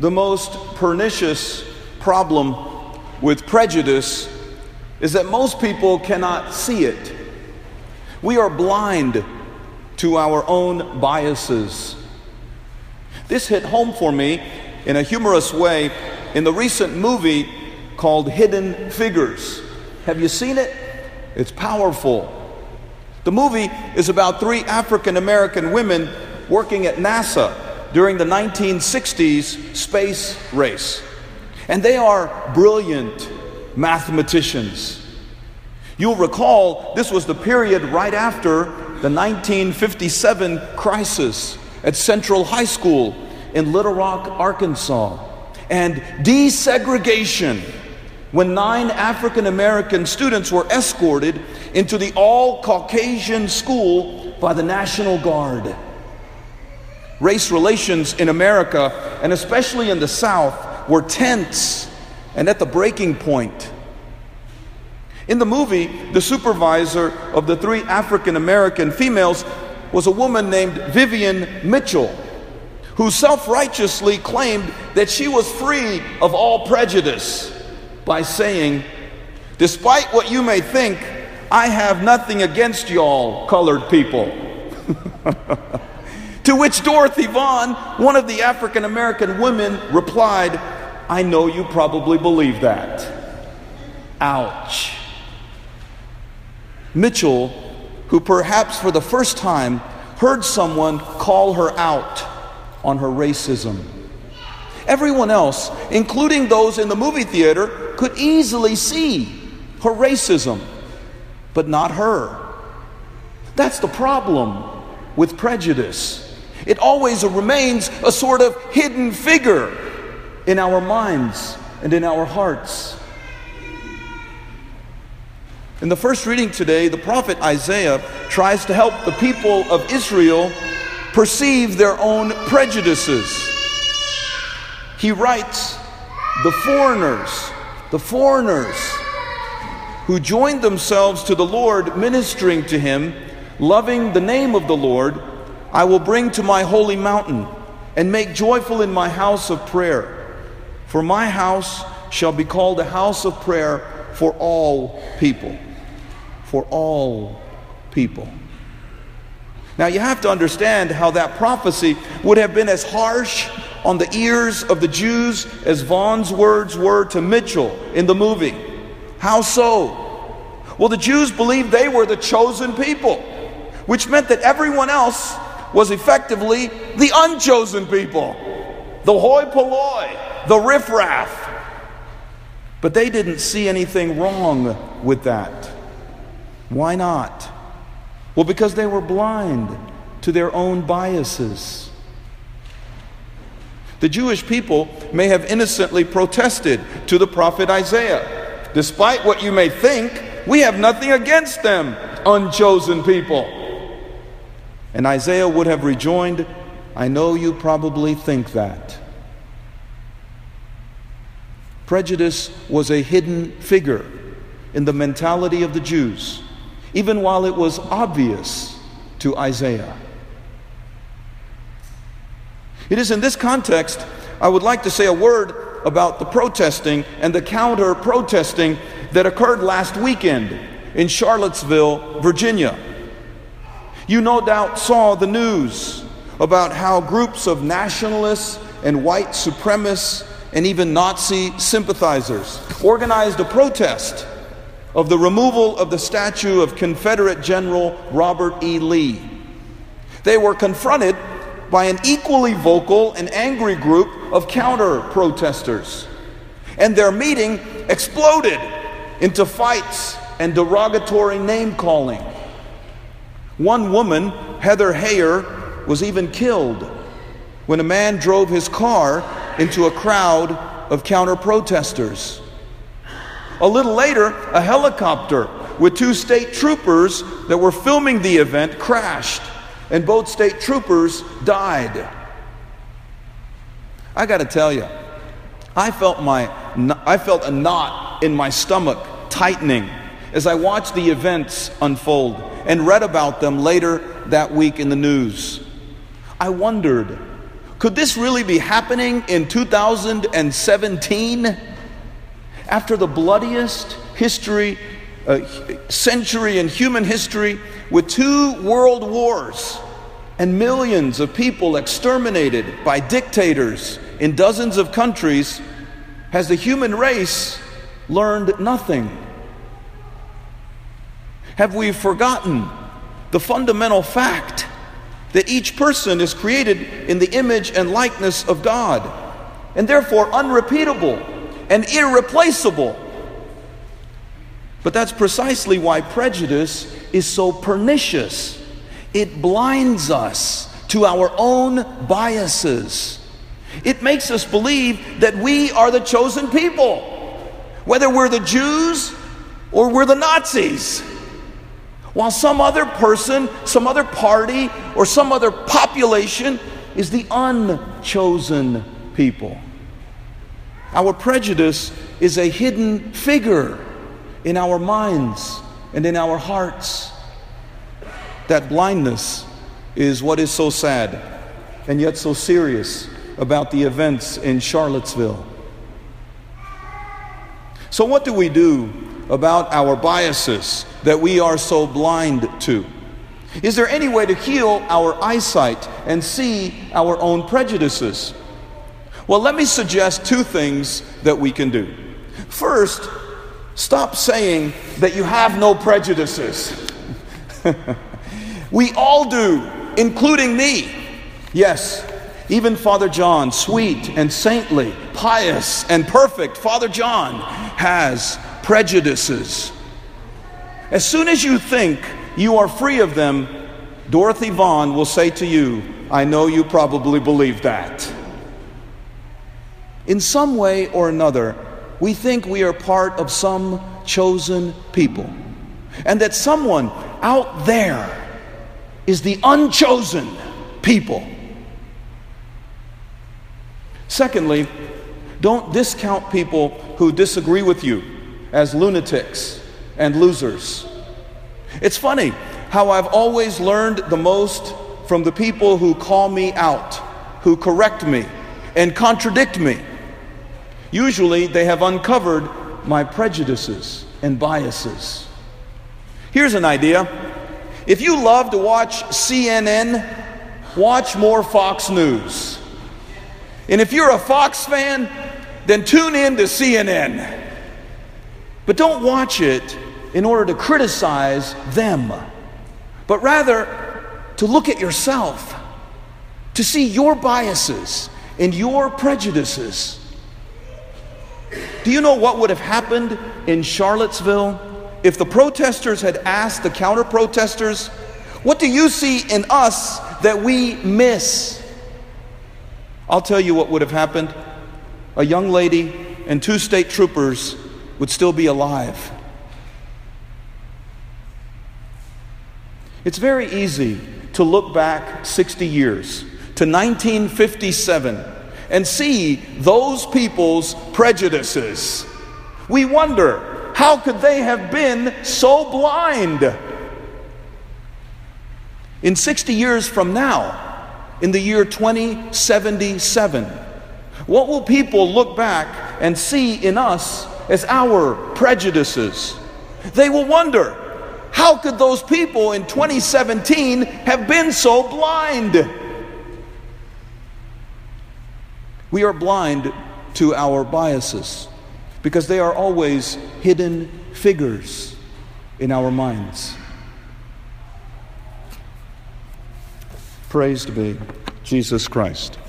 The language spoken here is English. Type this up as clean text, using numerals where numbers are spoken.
The most pernicious problem with prejudice is that most people cannot see it. We are blind to our own biases. This hit home for me in a humorous way in the recent movie called Hidden Figures. Have you seen it? It's powerful. The movie is about 3 African American women working at NASA during the 1960s space race. And they are brilliant mathematicians. You'll recall this was the period right after the 1957 crisis at Central High School in Little Rock, Arkansas, and desegregation, when 9 African American students were escorted into the all-Caucasian school by the National Guard. Race relations in America, and especially in the South, were tense and at the breaking point. In the movie, the supervisor of the 3 African American females was a woman named Vivian Mitchell, who self-righteously claimed that she was free of all prejudice by saying, "Despite what you may think, I have nothing against y'all colored people." To which Dorothy Vaughan, one of the African American women, replied, "I know you probably believe that." Ouch. Mitchell, who perhaps for the first time heard someone call her out on her racism. Everyone else, including those in the movie theater, could easily see her racism, but not her. That's the problem with prejudice. It always remains a sort of hidden figure in our minds and in our hearts. In the first reading today, the prophet Isaiah tries to help the people of Israel perceive their own prejudices. He writes, the foreigners who joined themselves to the Lord, ministering to him, loving the name of the Lord, I will bring to my holy mountain and make joyful in my house of prayer. For my house shall be called a house of prayer for all people. For all people. Now you have to understand how that prophecy would have been as harsh on the ears of the Jews as Vaughn's words were to Mitchell in the movie. How so? Well, the Jews believed they were the chosen people, which meant that everyone else was effectively the unchosen people, the hoi polloi, the riffraff. But they didn't see anything wrong with that. Why not? Well, because they were blind to their own biases. The Jewish people may have innocently protested to the prophet Isaiah, "Despite what you may think, we have nothing against them, unchosen people." And Isaiah would have rejoined, "I know you probably think that." Prejudice was a hidden figure in the mentality of the Jews, even while it was obvious to Isaiah. It is in this context I would like to say a word about the protesting and the counter-protesting that occurred last weekend in Charlottesville, Virginia. You no doubt saw the news about how groups of nationalists and white supremacists and even Nazi sympathizers organized a protest of the removal of the statue of Confederate General Robert E. Lee. They were confronted by an equally vocal and angry group of counter-protesters, and their meeting exploded into fights and derogatory name-calling. One woman, Heather Heyer, was even killed when a man drove his car into a crowd of counter-protesters. A little later, a helicopter with 2 state troopers that were filming the event crashed, and both state troopers died. I got to tell you, I felt a knot in my stomach tightening as I watched the events unfold and read about them later that week in the news. I wondered, Could this really be happening in 2017? After the bloodiest century in human history, with 2 world wars and millions of people exterminated by dictators in dozens of countries, has the human race learned nothing? Have we forgotten the fundamental fact that each person is created in the image and likeness of God, and therefore unrepeatable and irreplaceable? But that's precisely why prejudice is so pernicious. It blinds us to our own biases. It makes us believe that we are the chosen people, whether we're the Jews or we're the Nazis, while some other person, some other party, or some other population is the unchosen people. Our prejudice is a hidden figure in our minds and in our hearts. That blindness is what is so sad and yet so serious about the events in Charlottesville. So what do we do about our biases that we are so blind to? Is there any way to heal our eyesight and see our own prejudices? Well, let me suggest 2 things that we can do. First, stop saying that you have no prejudices. We all do, including me. Yes, even Father John, sweet and saintly, pious and perfect Father John, has prejudices. As soon as you think you are free of them, Dorothy Vaughan will say to you, "I know you probably believe that." In some way or another, we think we are part of some chosen people, and that someone out there is the unchosen people. Secondly, don't discount people who disagree with you as lunatics and losers. It's funny how I've always learned the most from the people who call me out, who correct me and contradict me. Usually they have uncovered my prejudices and biases. Here's an idea. If you love to watch CNN, watch more Fox News. And if you're a Fox fan, then tune in to CNN. But don't watch it in order to criticize them, but rather to look at yourself, to see your biases and your prejudices. Do you know what would have happened in Charlottesville if the protesters had asked the counter-protesters, "What do you see in us that we miss?" I'll tell you what would have happened. A young lady and 2 state troopers would still be alive. It's very easy to look back 60 years to 1957 and see those people's prejudices. We wonder, how could they have been so blind? In 60 years from now, in the year 2077, what will people look back and see in us as our prejudices? They will wonder, how could those people in 2017 have been so blind? We are blind to our biases because they are always hidden figures in our minds. Praised be Jesus Christ.